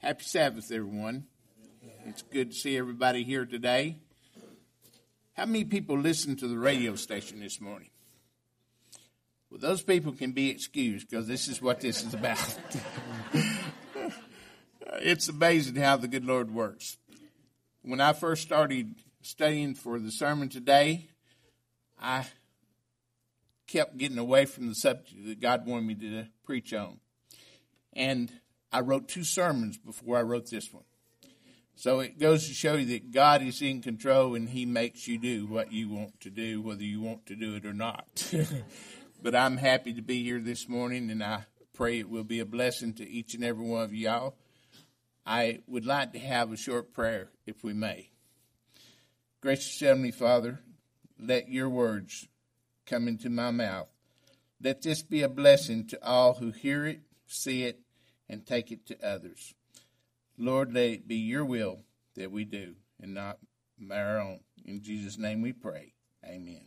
Happy Sabbath, everyone. It's good to see everybody here today. How many people listen to the radio station this morning? Well, those people can be excused because this is what this is about. It's amazing how the good Lord works. When I first started studying for the sermon today, I kept getting away from the subject that God wanted me to preach on. And I wrote 2 sermons before I wrote this one. So it goes to show you that God is in control and He makes you do what you want to do, whether you want to do it or not. But I'm happy to be here this morning, and I pray it will be a blessing to each and every one of y'all. I would like to have a short prayer, if we may. Gracious Heavenly Father, let your words come into my mouth. Let this be a blessing to all who hear it, see it, and take it to others. Lord, let it be your will that we do and not our own. In Jesus' name we pray. Amen.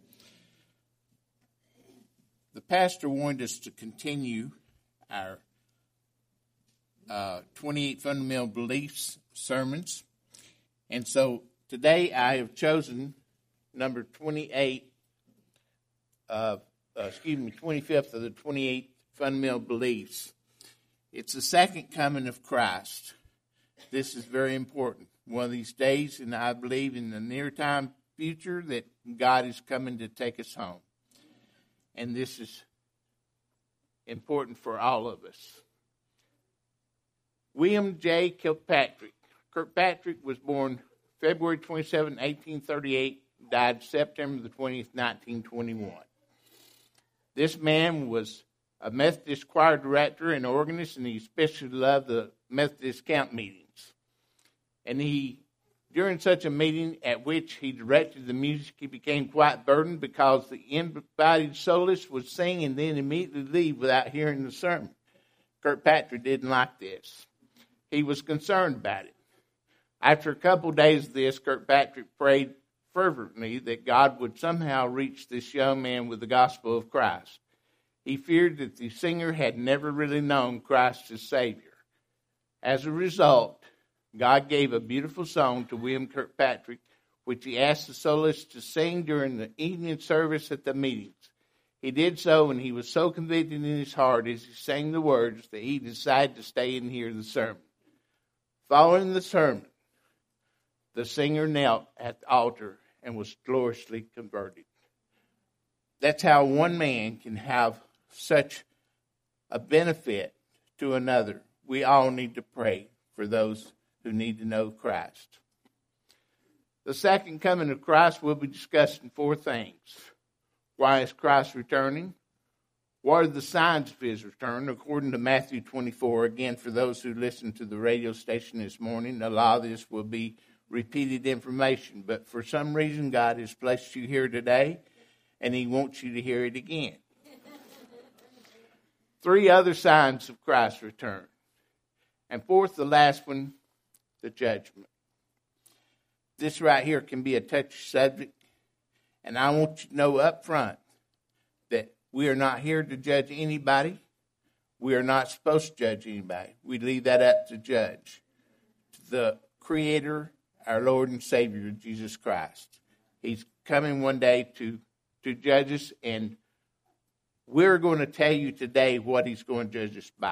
The pastor wanted us to continue our 28 fundamental beliefs sermons. And so today I have chosen number 25th of the 28 fundamental beliefs. It's the second coming of Christ. This is very important. One of these days, and I believe in the near time future, that God is coming to take us home. And this is important for all of us. William J. Kirkpatrick. Kirkpatrick was born February 27, 1838, died September the 20th, 1921. This man was a Methodist choir director and organist, and he especially loved the Methodist camp meetings. And during such a meeting at which he directed the music, he became quite burdened because the invited soloist would sing and then immediately leave without hearing the sermon. Kirkpatrick didn't like this. He was concerned about it. After a couple of days of this, Kirkpatrick prayed fervently that God would somehow reach this young man with the gospel of Christ. He feared that the singer had never really known Christ as Savior. As a result, God gave a beautiful song to William Kirkpatrick, which he asked the soloist to sing during the evening service at the meetings. He did so, and he was so convicted in his heart as he sang the words that he decided to stay and hear the sermon. Following the sermon, the singer knelt at the altar and was gloriously converted. That's how one man can have such a benefit to another. We all need to pray for those who need to know Christ. The second coming of Christ will be discussing 4 things. Why is Christ returning? What are the signs of his return? According to Matthew 24, again, for those who listen to the radio station this morning, a lot of this will be repeated information. But for some reason, God has placed you here today, and he wants you to hear it again. 3 other signs of Christ's return. And fourth, the last one, the judgment. This right here can be a touchy subject. And I want you to know up front that we are not here to judge anybody. We are not supposed to judge anybody. We leave that up to judge. The Creator, our Lord and Savior, Jesus Christ. He's coming one day to judge us, and we're going to tell you today what he's going to judge us by.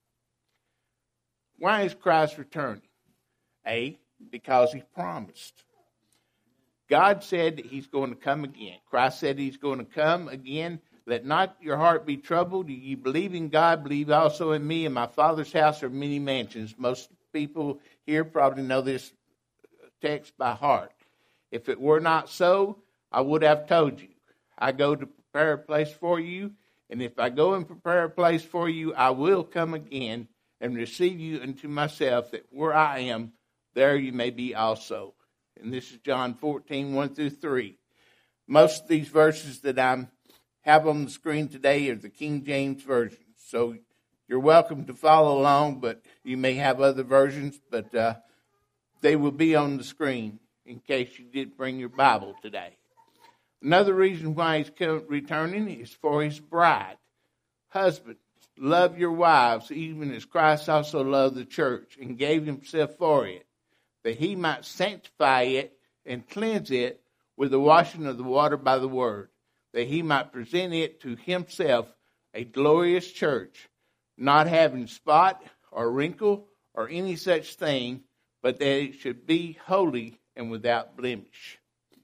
Why is Christ returning? A, because he promised. God said that he's going to come again. Christ said he's going to come again. Let not your heart be troubled. You believe in God, believe also in me. In my Father's house are many mansions. Most people here probably know this text by heart. If it were not so, I would have told you. I go to prepare a place for you, and if I go and prepare a place for you, I will come again and receive you unto myself, that where I am, there you may be also. And this is John 14, 1 through 3. Most of these verses that I have on the screen today are the King James Version. So you're welcome to follow along, but you may have other versions, but they will be on the screen in case you did bring your Bible today. Another reason why he's returning is for his bride. Husbands, love your wives, even as Christ also loved the church and gave himself for it, that he might sanctify it and cleanse it with the washing of the water by the word, that he might present it to himself a glorious church, not having spot or wrinkle or any such thing, but that it should be holy and without blemish.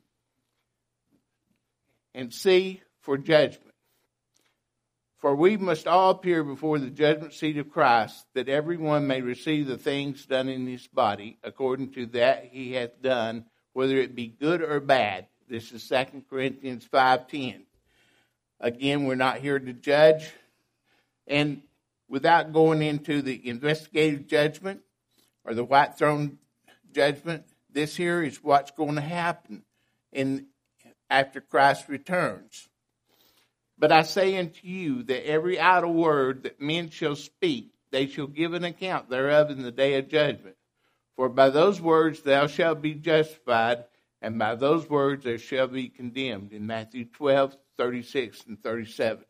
And C, for judgment. For we must all appear before the judgment seat of Christ, that everyone may receive the things done in his body, according to that he hath done, whether it be good or bad. This is 2 Corinthians 5:10. Again, we're not here to judge. And without going into the investigative judgment or the white throne judgment, this here is what's going to happen after Christ returns. But I say unto you that every idle word that men shall speak, they shall give an account thereof in the day of judgment. For by those words thou shalt be justified, and by those words thou shalt be condemned. In Matthew 12:36 and 37.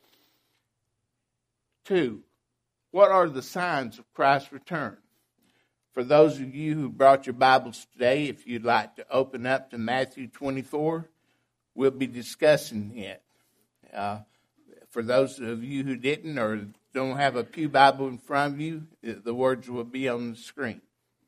2. What are the signs of Christ's return? For those of you who brought your Bibles today, if you'd like to open up to Matthew 24, we'll be discussing it. For those of you who didn't or don't have a pew Bible in front of you, the words will be on the screen.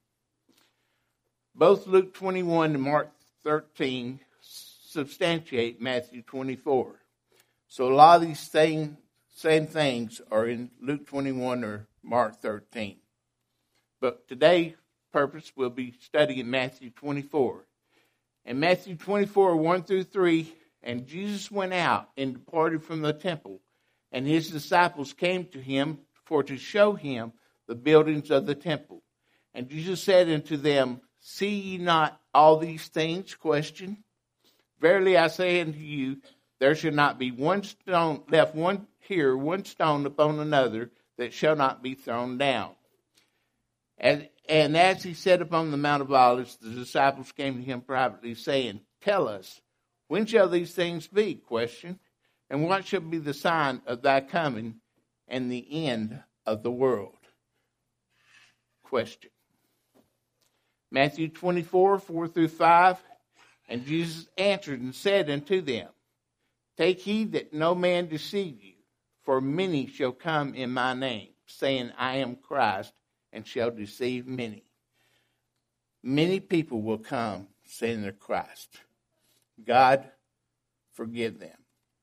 Both Luke 21 and Mark 13 substantiate Matthew 24. So a lot of these same things are in Luke 21 or Mark 13. But today's purpose will be studying Matthew 24. In Matthew 24, 1 through 3, and Jesus went out and departed from the temple, and his disciples came to him for to show him the buildings of the temple. And Jesus said unto them, See ye not all these things? Question. Verily I say unto you, there shall not be one stone left one stone upon another that shall not be thrown down. And as he sat upon the Mount of Olives, the disciples came to him privately, saying, Tell us, when shall these things be? Question. And what shall be the sign of thy coming and the end of the world? Question. Matthew 24, 4 through 5. And Jesus answered and said unto them, Take heed that no man deceive you, for many shall come in my name, saying, I am Christ, and shall deceive many. Many people will come saying they're Christ. God, forgive them.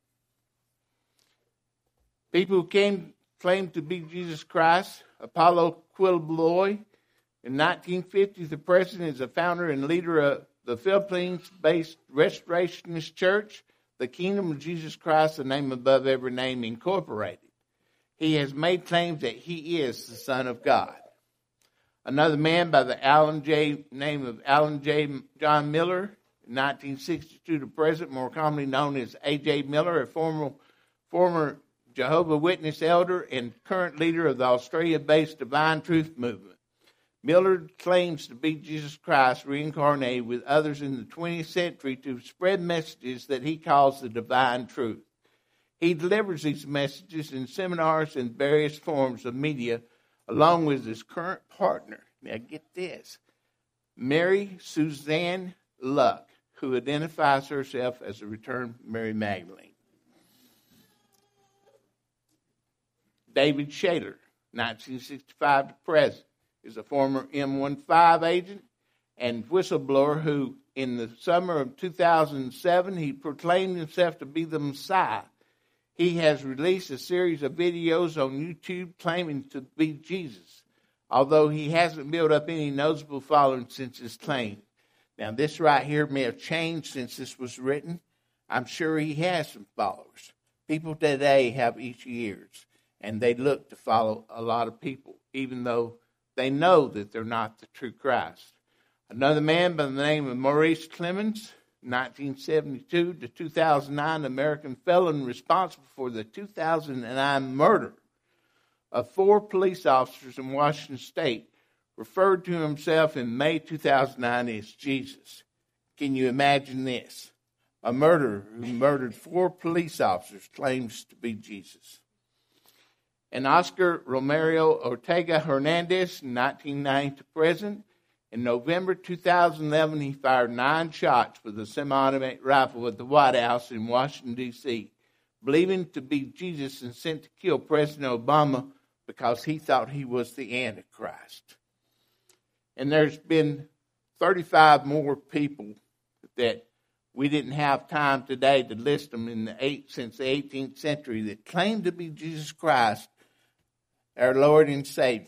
People who claimed to be Jesus Christ, Apollo Quilboy. In 1950, the president is the founder and leader of the Philippines-based Restorationist Church, the Kingdom of Jesus Christ, the name above every name, Incorporated. He has made claims that he is the Son of God. Another man by the name of Alan J. John Miller, in 1962 to present, more commonly known as A.J. Miller, a former Jehovah's Witness elder and current leader of the Australia-based Divine Truth Movement. Miller claims to be Jesus Christ reincarnated with others in the 20th century to spread messages that he calls the divine truth. He delivers these messages in seminars and various forms of media, along with his current partner. Now get this, Mary Suzanne Luck, who identifies herself as a returned Mary Magdalene. David Shaler, 1965 to present, is a former M15 agent and whistleblower who, in the summer of 2007, he proclaimed himself to be the Messiah. He has released a series of videos on YouTube claiming to be Jesus, although he hasn't built up any noticeable following since his claim. Now, this right here may have changed since this was written. I'm sure he has some followers. People today have itchy ears, and they look to follow a lot of people, even though they know that they're not the true Christ. Another man by the name of Maurice Clemens, 1972 to 2009, American felon responsible for the 2009 murder of 4 police officers in Washington State, referred to himself in May 2009 as Jesus. Can you imagine this? A murderer who murdered 4 police officers claims to be Jesus. and Oscar Romero Ortega Hernandez, from 1990 to present. In November 2011, he fired 9 shots with a semi-automatic rifle at the White House in Washington, D.C., believing to be Jesus and sent to kill President Obama because he thought he was the Antichrist. And there's been 35 more people that we didn't have time today to list them since the 18th century that claim to be Jesus Christ, our Lord and Savior.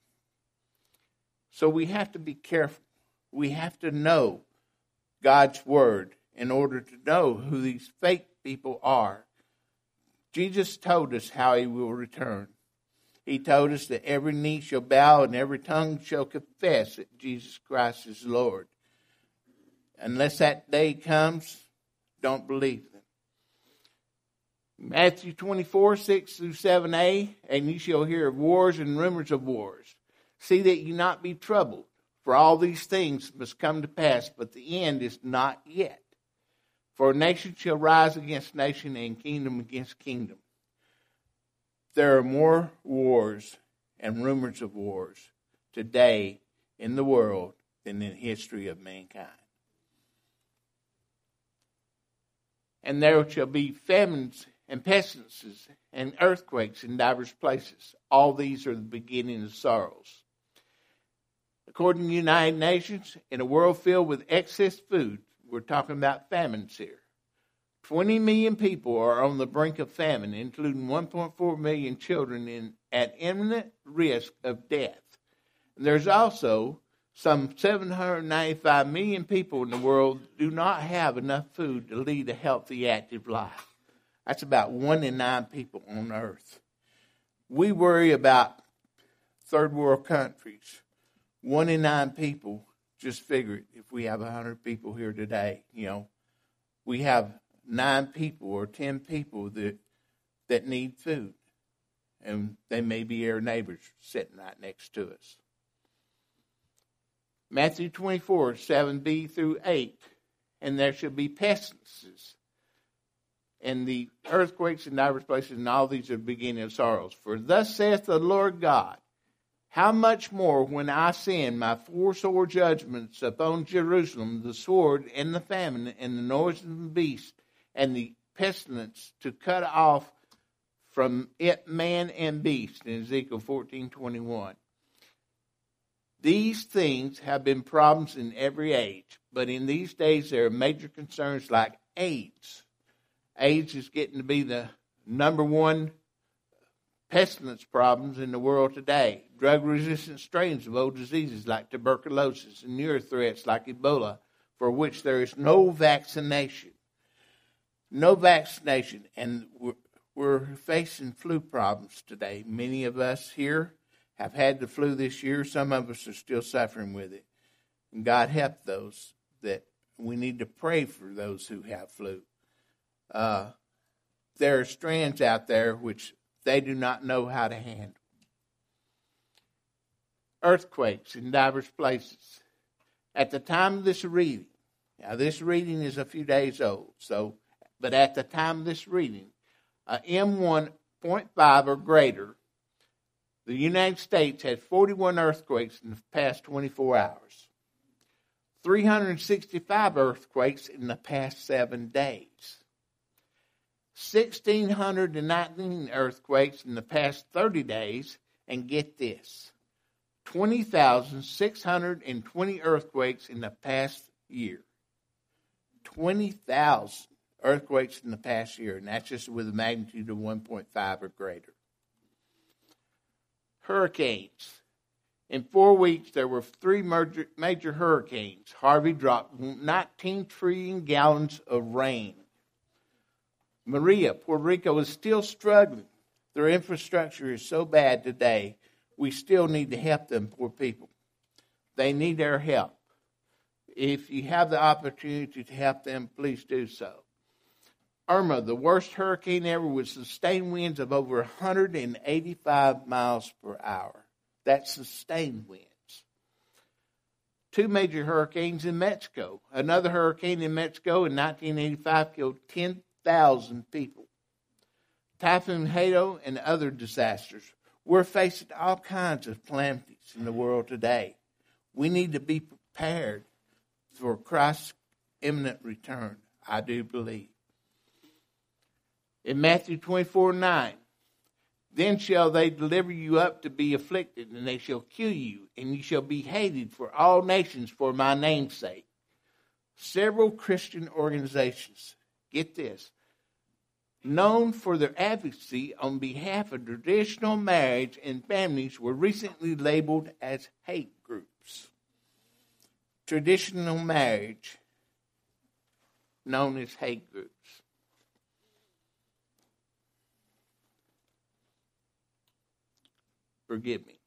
So we have to be careful. We have to know God's Word in order to know who these fake people are. Jesus told us how he will return. He told us that every knee shall bow and every tongue shall confess that Jesus Christ is Lord. Unless that day comes, don't believe them. Matthew 24, 6 through 7a, and you shall hear of wars and rumors of wars. See that you not be troubled, for all these things must come to pass, but the end is not yet. For nation shall rise against nation and kingdom against kingdom. There are more wars and rumors of wars today in the world than in the history of mankind. And there shall be famines and pestilences and earthquakes in divers places. All these are the beginning of sorrows. According to the United Nations, in a world filled with excess food, we're talking about famines here. 20 million people are on the brink of famine, including 1.4 million children at imminent risk of death. And there's also some 795 million people in the world do not have enough food to lead a healthy, active life. That's about 1 in 9 people on earth. We worry about third world countries. 1 in 9 people, just figure it, if we have 100 people here today, we have 9 people or 10 people that need food. And they may be our neighbors sitting right next to us. Matthew 24, 7b through 8. And there shall be pestilences and the earthquakes in divers places, and all these are the beginning of sorrows. For thus saith the Lord God, how much more when I send my 4 sore judgments upon Jerusalem, the sword and the famine and the noise of the beast and the pestilence, to cut off from it man and beast, in Ezekiel 14:21. These things have been problems in every age, but in these days there are major concerns like AIDS. AIDS is getting to be the number 1 pestilence problems in the world today. Drug-resistant strains of old diseases like tuberculosis and newer threats like Ebola, for which there is no vaccination. No vaccination. And we're facing flu problems today. Many of us here have had the flu this year. Some of us are still suffering with it. And God help those that we need to pray for those who have flu. There are strands out there which they do not know how to handle. Earthquakes in diverse places. At the time of this reading, now this reading is a few days old, but at the time of this reading, M1.5 or greater, the United States had 41 earthquakes in the past 24 hours. 365 earthquakes in the past 7 days. 1,619 earthquakes in the past 30 days, and get this, 20,620 earthquakes in the past year. 20,000 earthquakes in the past year, and that's just with a magnitude of 1.5 or greater. Hurricanes. In 4 weeks, there were 3 major hurricanes. Harvey dropped 19 trillion gallons of rain. Maria, Puerto Rico, is still struggling. Their infrastructure is so bad today, we still need to help them poor people. They need our help. If you have the opportunity to help them, please do so. Irma, the worst hurricane ever, with sustained winds of over 185 miles per hour. That's sustained winds. 2 major hurricanes in Mexico. Another hurricane in Mexico in 1985 killed 10,000 people. Typhoon Haido and other disasters. We're facing all kinds of calamities in the world today. We need to be prepared for Christ's imminent return, I do believe. In Matthew 24:9, then shall they deliver you up to be afflicted, and they shall kill you, and you shall be hated for all nations for my name's sake. Several Christian organizations, get this, known for their advocacy on behalf of traditional marriage and families were recently labeled as hate groups. Traditional marriage, known as hate groups. Forgive me.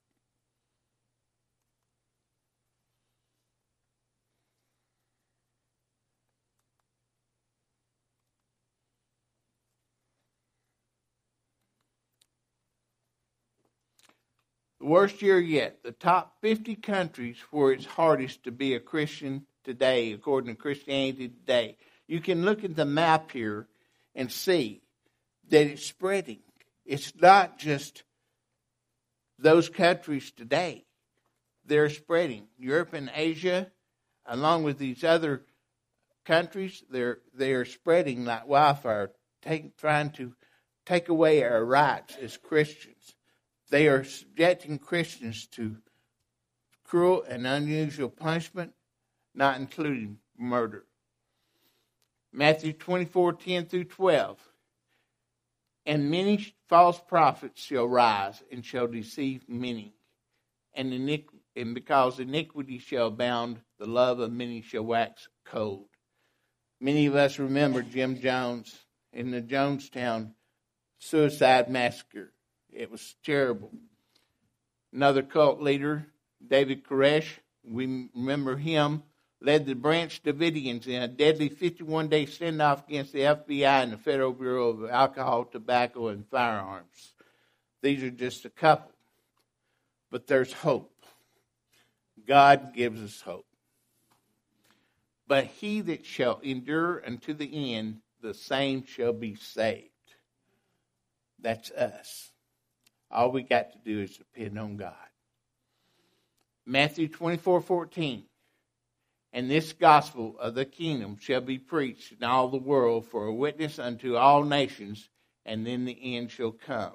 The worst year yet. The top 50 countries where it's hardest to be a Christian today, according to Christianity Today. You can look at the map here and see that it's spreading. It's not just those countries today. They're spreading. Europe and Asia, along with these other countries, they are spreading like wildfire, trying to take away our rights as Christians. They are subjecting Christians to cruel and unusual punishment, not including murder. Matthew 24:10 through 12. And many false prophets shall rise and shall deceive many. And because iniquity shall abound, the love of many shall wax cold. Many of us remember Jim Jones in the Jonestown suicide massacre. It was terrible. Another cult leader, David Koresh, we remember him, led the Branch Davidians in a deadly 51-day standoff against the FBI and the Federal Bureau of Alcohol, Tobacco, and Firearms. These are just a couple. But there's hope. God gives us hope. But he that shall endure unto the end, the same shall be saved. That's us. All we got to do is depend on God. Matthew 24:14. And this gospel of the kingdom shall be preached in all the world for a witness unto all nations, and then the end shall come.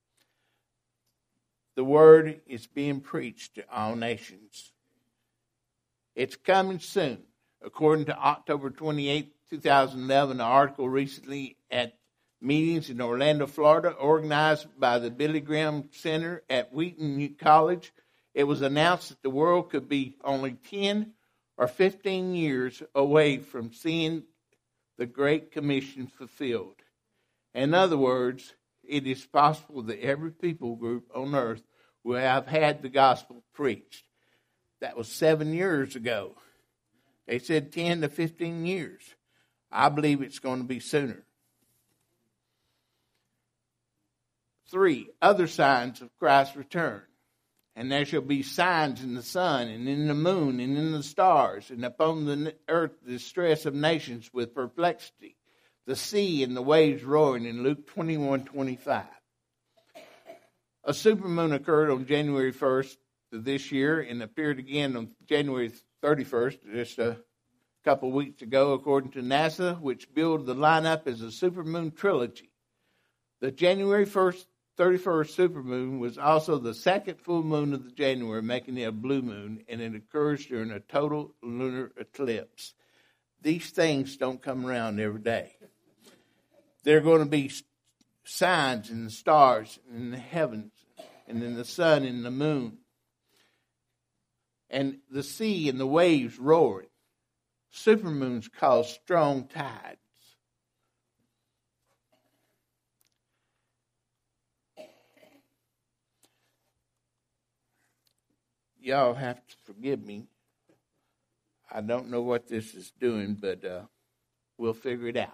The word is being preached to all nations. It's coming soon. According to October 28, 2011, an article recently at meetings in Orlando, Florida, organized by the Billy Graham Center at Wheaton College, it was announced that the world could be only 10 or 15 years away from seeing the Great Commission fulfilled. In other words, it is possible that every people group on earth will have had the gospel preached. That was 7 years ago. They said 10 to 15 years. I believe it's going to be sooner. 3, other signs of Christ's return. And there shall be signs in the sun, and in the moon, and in the stars, and upon the earth the distress of nations with perplexity, the sea and the waves roaring, in Luke 21:25. A supermoon occurred on January 1st of this year and appeared again on January 31st, just a couple weeks ago, according to NASA, which billed the lineup as a supermoon trilogy. The January 31st supermoon was also the second full moon of the January, making it a blue moon, and it occurs during a total lunar eclipse. These things don't come around every day. There are going to be signs in the stars, in the heavens, and in the sun, and the moon, and the sea and the waves roaring. Supermoons cause strong tides. Y'all have to forgive me. I don't know what this is doing, but we'll figure it out.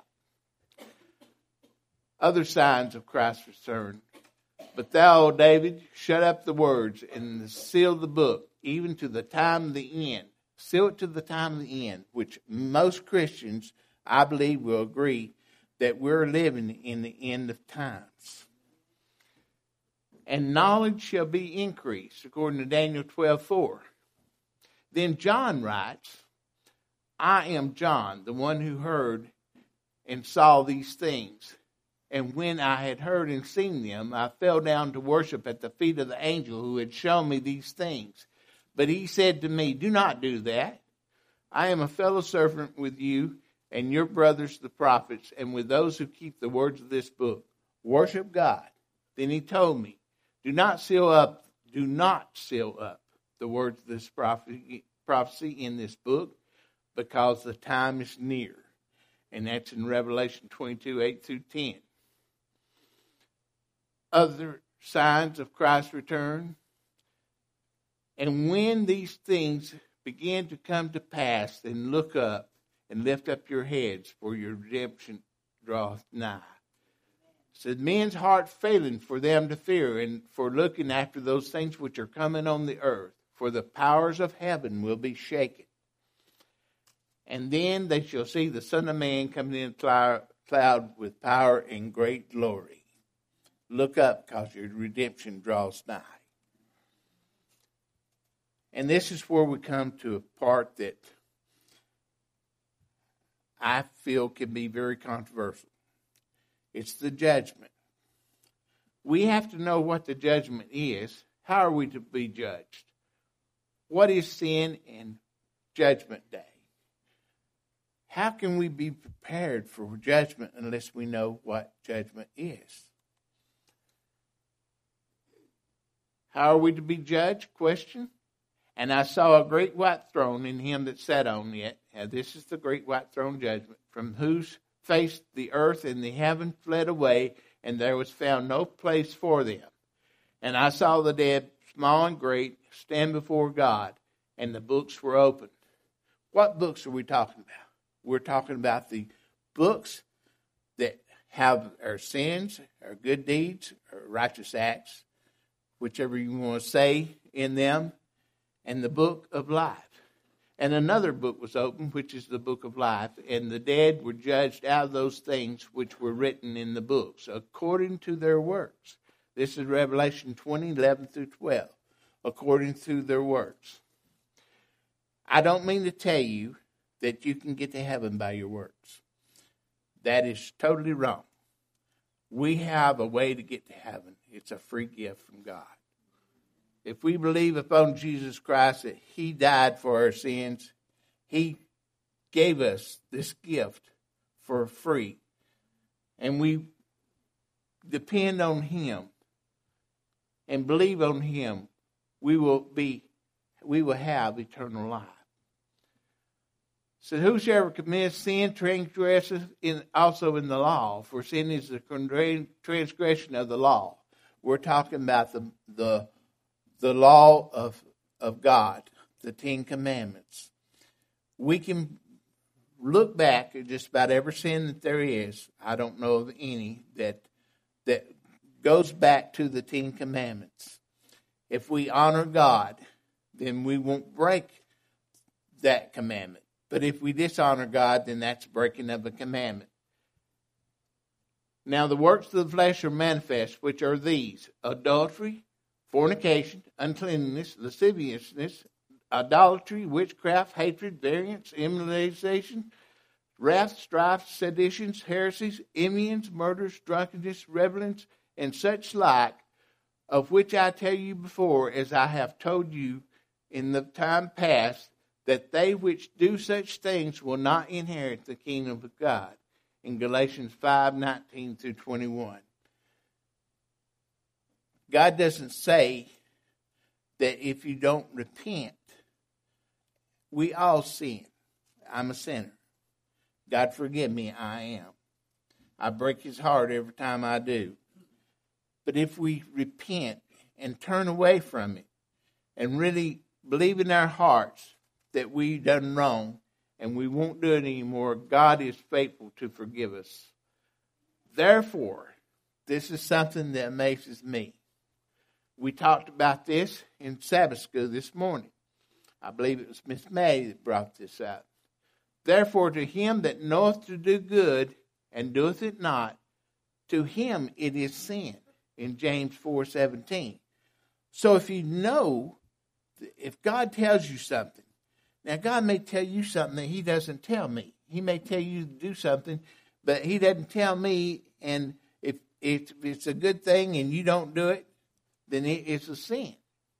Other signs of Christ's return. But thou, O David, shut up the words and seal the book, even to the time of the end. Seal it to the time of the end, which most Christians, I believe, will agree that we're living in the end of times. And knowledge shall be increased, according to Daniel 12:4. Then John writes, I am John, the one who heard and saw these things. And when I had heard and seen them, I fell down to worship at the feet of the angel who had shown me these things. But he said to me, do not do that. I am a fellow servant with you and your brothers the prophets, and with those who keep the words of this book. Worship God. Then he told me, do not seal up the words of this prophecy in this book, because the time is near. And that's in Revelation 22:8-10. Other signs of Christ's return. And when these things begin to come to pass, then look up and lift up your heads, for your redemption draweth nigh. Said men's heart failing for them to fear, and for looking after those things which are coming on the earth, for the powers of heaven will be shaken. And then they shall see the Son of Man coming in a cloud with power and great glory. Look up, because your redemption draws nigh. And this is where we come to a part that I feel can be very controversial. It's the judgment. We have to know what the judgment is. How are we to be judged? What is sin and judgment day? How can we be prepared for judgment unless we know what judgment is? How are we to be judged? Question. And I saw a great white throne, and him that sat on it. Now this is the great white throne judgment, from whose face the earth and the heaven fled away, and there was found no place for them. And I saw the dead, small and great, stand before God, and the books were opened. What books are we talking about? We're talking about the books that have our sins, our good deeds, our righteous acts, whichever you want to say in them, and the book of life. And another book was opened, which is the book of life, and the dead were judged out of those things which were written in the books, according to their works. This is Revelation 20:11-12, according to their works. I don't mean to tell you that you can get to heaven by your works. That is totally wrong. We have a way to get to heaven. It's a free gift from God. If we believe upon Jesus Christ that he died for our sins, he gave us this gift for free. And we depend on him and believe on him, we will have eternal life. So whosoever commits sin transgresseth also in the law, for sin is the transgression of the law. We're talking about the law of God, the Ten Commandments. We can look back at just about every sin that there is. I don't know of any that goes back to the Ten Commandments. If we honor God, then we won't break that commandment. But if we dishonor God, then that's breaking of a commandment. Now the works of the flesh are manifest, which are these: adultery, fornication, uncleanness, lasciviousness, idolatry, witchcraft, hatred, variance, emulation, wrath, strife, seditions, heresies, envyings, murders, drunkenness, revelings, and such like, of which I tell you before, as I have told you in the time past, that they which do such things will not inherit the kingdom of God. In Galatians 5:19-21. God doesn't say that if you don't repent, we all sin. I'm a sinner. God forgive me, I am. I break his heart every time I do. But if we repent and turn away from it and really believe in our hearts that we've done wrong and we won't do it anymore, God is faithful to forgive us. Therefore, this is something that amazes me. We talked about this in Sabbath school this morning. I believe it was Miss May that brought this up. Therefore, to him that knoweth to do good and doeth it not, to him it is sin, in James 4:17. So if you know, if God tells you something, now God may tell you something that he doesn't tell me. He may tell you to do something, but he doesn't tell me, and if it's a good thing and you don't do it, then it's a sin.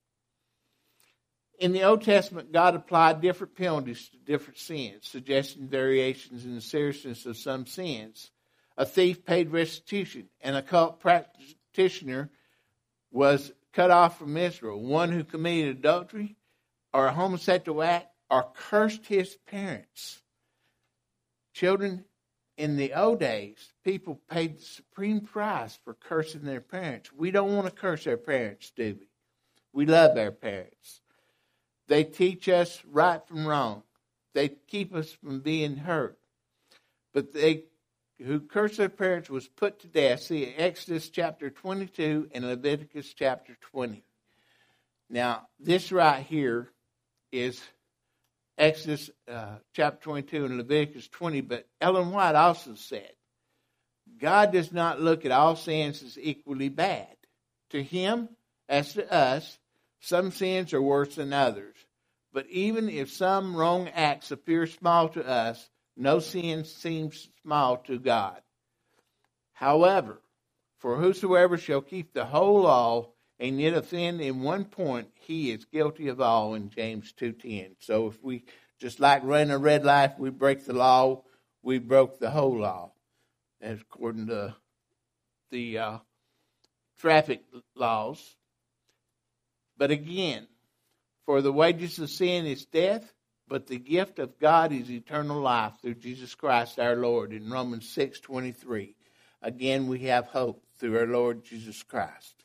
In the Old Testament, God applied different penalties to different sins, suggesting variations in the seriousness of some sins. A thief paid restitution, and a cult practitioner was cut off from Israel. One who committed adultery or a homosexual act or cursed his parents. Children, in the old days, people paid the supreme price for cursing their parents. We don't want to curse our parents, do we? We love our parents. They teach us right from wrong. They keep us from being hurt. But they who cursed their parents was put to death. See Exodus chapter 22 and Leviticus chapter 20. Now, this right here is Exodus chapter 22 and Leviticus 20. But Ellen White also said, God does not look at all sins as equally bad. To him, as to us, some sins are worse than others. But even if some wrong acts appear small to us, no sin seems small to God. However, for whosoever shall keep the whole law and yet offend in one point, he is guilty of all, in James 2:10. So if we, just like running a red light, if we break the law, we broke the whole law, as according to the traffic laws. But again, for the wages of sin is death, but the gift of God is eternal life through Jesus Christ our Lord, in Romans 6:23. Again, we have hope through our Lord Jesus Christ.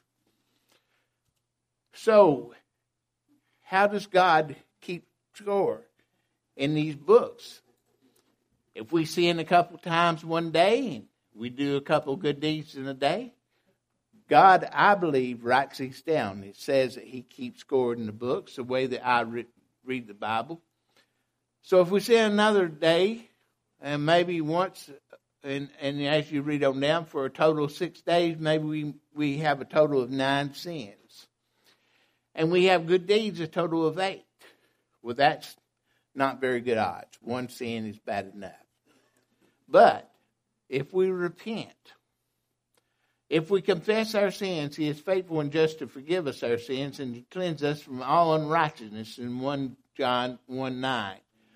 So, how does God keep score in these books? If we sin a couple times one day and we do a couple good deeds in a day, God, I believe, writes these down. It says that he keeps score in the books, the way that I read the Bible. So if we sin another day, and maybe once, and as you read on down, for a total of 6 days, maybe we have a total of 9 sins. And we have good deeds, a total of 8. Well, that's not very good odds. One sin is bad enough. But if we repent, if we confess our sins, he is faithful and just to forgive us our sins and to cleanse us from all unrighteousness, in 1 John 1:9.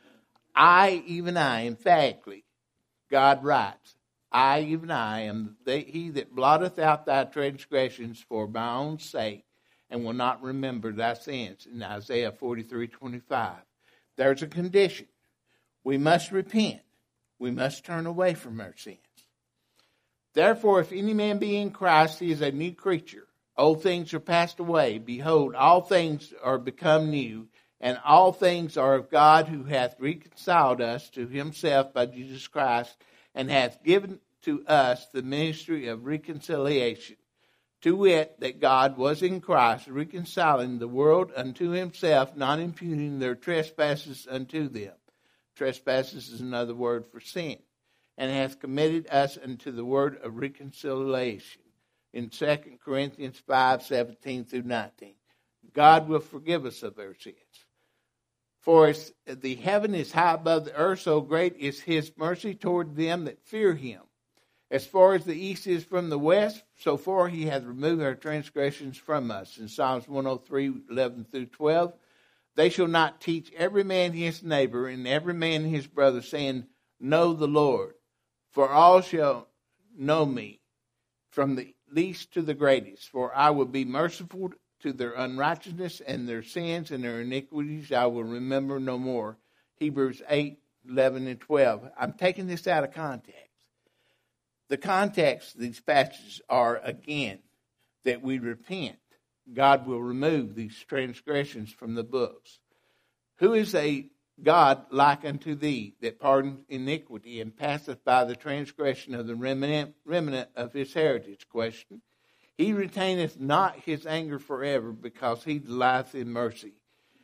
Even I, emphatically, God writes, even I am he that blotteth out thy transgressions for my own sake, and will not remember thy sins, in Isaiah 43:25. There's a condition. We must repent. We must turn away from our sins. Therefore, if any man be in Christ, he is a new creature. Old things are passed away. Behold, all things are become new, and all things are of God, who hath reconciled us to himself by Jesus Christ, and hath given to us the ministry of reconciliation. To wit, that God was in Christ, reconciling the world unto himself, not imputing their trespasses unto them. Trespasses is another word for sin. And hath committed us unto the word of reconciliation, in 2 Corinthians 5:17-19. God will forgive us of our sins. For as the heaven is high above the earth, so great is his mercy toward them that fear him. As far as the east is from the west, so far he hath removed our transgressions from us. In Psalms 103:11-12, they shall not teach every man his neighbor and every man his brother, saying, Know the Lord. For all shall know me, from the least to the greatest. For I will be merciful to their unrighteousness, and their sins and their iniquities I will remember no more. Hebrews 8:11-12. I'm taking this out of context. The context of these passages are, again, that we repent. God will remove these transgressions from the books. Who is a God like unto thee, that pardoneth iniquity, and passeth by the transgression of the remnant of his heritage? Question. He retaineth not his anger forever, because he delighteth in mercy.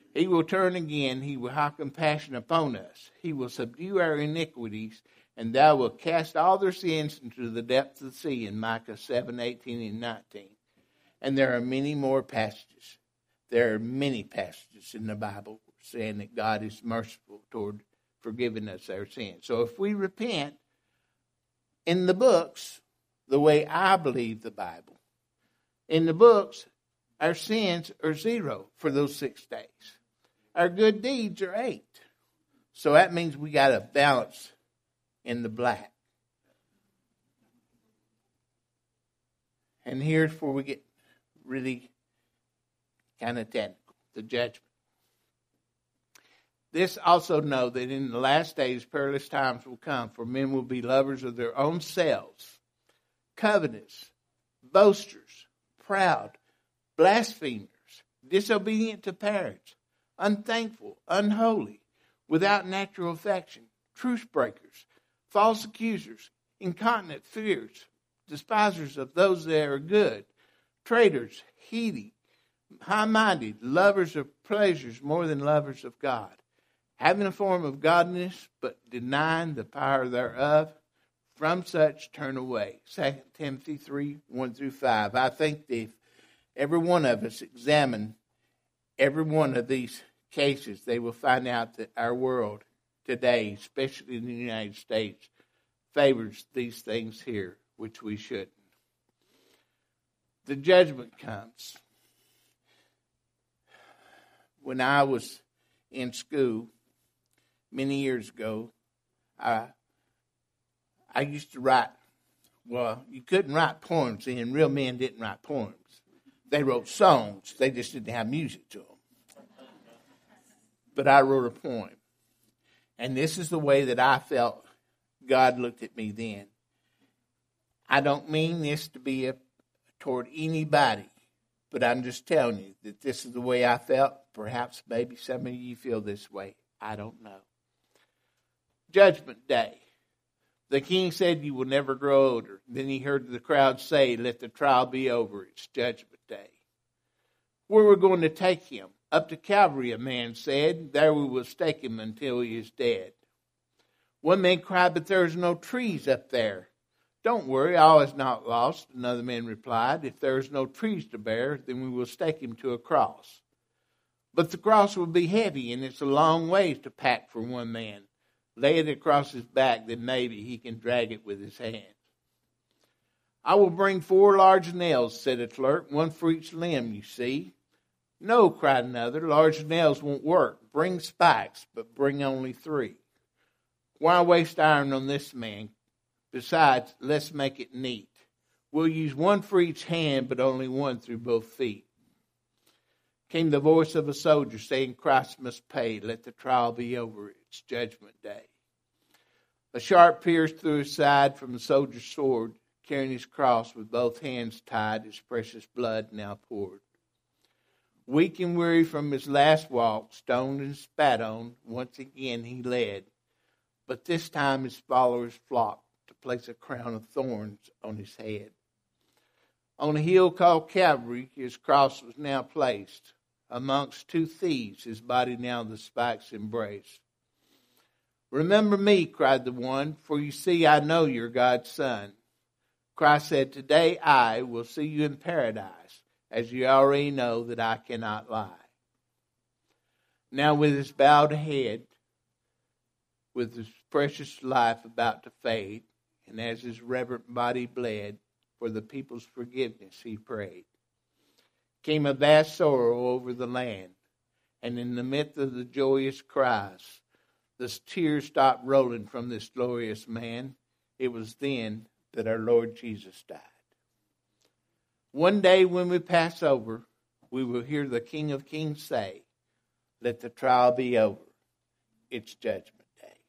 He will turn again. He will have compassion upon us. He will subdue our iniquities, and thou wilt cast all their sins into the depths of the sea, in Micah 7:18 and 19. And there are many more passages. There are many passages in the Bible saying that God is merciful toward forgiving us our sins. So if we repent in the books, the way I believe the Bible, in the books, our sins are 0 for those 6 days. Our good deeds are 8. So that means we got a balance in the black. And here's where we get really kind of technical, the judgment. This also know that in the last days perilous times will come, for men will be lovers of their own selves, covetous, boasters, proud, blasphemers, disobedient to parents, unthankful, unholy, without natural affection, truce breakers, false accusers, incontinent, fierce, despisers of those that are good, traitors, heady, high-minded, lovers of pleasures more than lovers of God, having a form of godliness, but denying the power thereof. From such turn away. 2 Timothy 3:1-5. I think that if every one of us examine every one of these cases, they will find out that our world today, especially in the United States, favors these things here, which we shouldn't. The judgment comes. When I was in school many years ago, I used to write. Well, you couldn't write poems then. Real men didn't write poems. They wrote songs. They just didn't have music to them. But I wrote a poem. And this is the way that I felt God looked at me then. I don't mean this to be toward anybody, but I'm just telling you that this is the way I felt. Perhaps maybe some of you feel this way. I don't know. Judgment Day. The king said, "You will never grow older." Then he heard the crowd say, "Let the trial be over. It's Judgment Day." Where we're going to take him? Up to Calvary, a man said. There we will stake him until he is dead. One man cried, "But there is no trees up there." "Don't worry, all is not lost," another man replied. "If there is no trees to bear, then we will stake him to a cross. But the cross will be heavy, and it's a long ways to pack for one man. Lay it across his back, then maybe he can drag it with his hands." "I will bring 4 large nails," said a clerk, "one for each limb, you see." "No," cried another, "large nails won't work. Bring spikes, but bring only 3. Why waste iron on this man? Besides, let's make it neat. We'll use 1 for each hand, but only 1 through both feet." Came the voice of a soldier saying, "Christ must pay. Let the trial be over. It's Judgment Day." A sharp pierced through his side from the soldier's sword, carrying his cross with both hands tied, his precious blood now poured. Weak and weary from his last walk, stoned and spat on, once again he led. But this time his followers flocked to place a crown of thorns on his head. On a hill called Calvary, his cross was now placed. Amongst 2 thieves, his body now the spikes embraced. "Remember me," cried the one, "for you see I know you're God's son." Christ said, "Today I will see you in paradise, as you already know that I cannot lie." Now with his bowed head, with his precious life about to fade, and as his reverent body bled, for the people's forgiveness he prayed. Came a vast sorrow over the land, and in the midst of the joyous cries, the tears stopped rolling from this glorious man. It was then that our Lord Jesus died. One day when we pass over, we will hear the King of Kings say, "Let the trial be over. It's Judgment Day."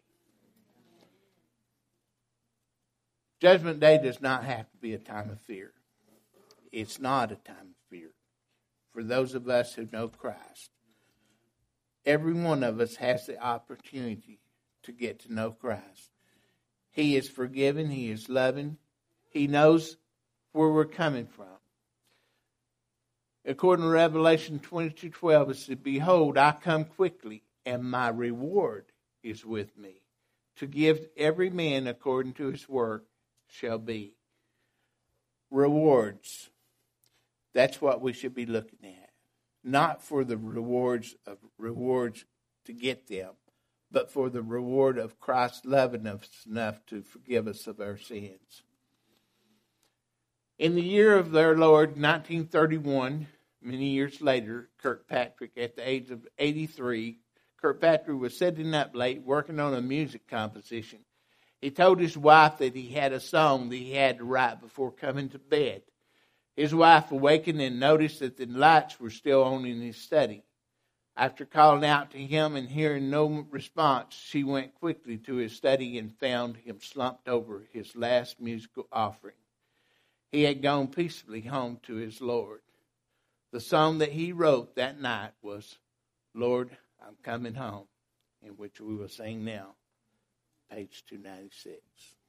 Judgment Day does not have to be a time of fear. It's not a time of fear. For those of us who know Christ, every one of us has the opportunity to get to know Christ. He is forgiving. He is loving. He knows where we're coming from. According to Revelation 22:12, it said, "Behold, I come quickly, and my reward is with me, to give every man according to his work shall be." Rewards. That's what we should be looking at. Not for the rewards to get them, but for the reward of Christ loving us enough to forgive us of our sins. In the year of their Lord, 1931, many years later, Kirkpatrick, at the age of 83, Kirkpatrick was sitting up late working on a music composition. He told his wife that he had a song that he had to write before coming to bed. His wife awakened and noticed that the lights were still on in his study. After calling out to him and hearing no response, she went quickly to his study and found him slumped over his last musical offering. He had gone peacefully home to his Lord. The song that he wrote that night was, "Lord, I'm Coming Home," in which we will sing now, page 296.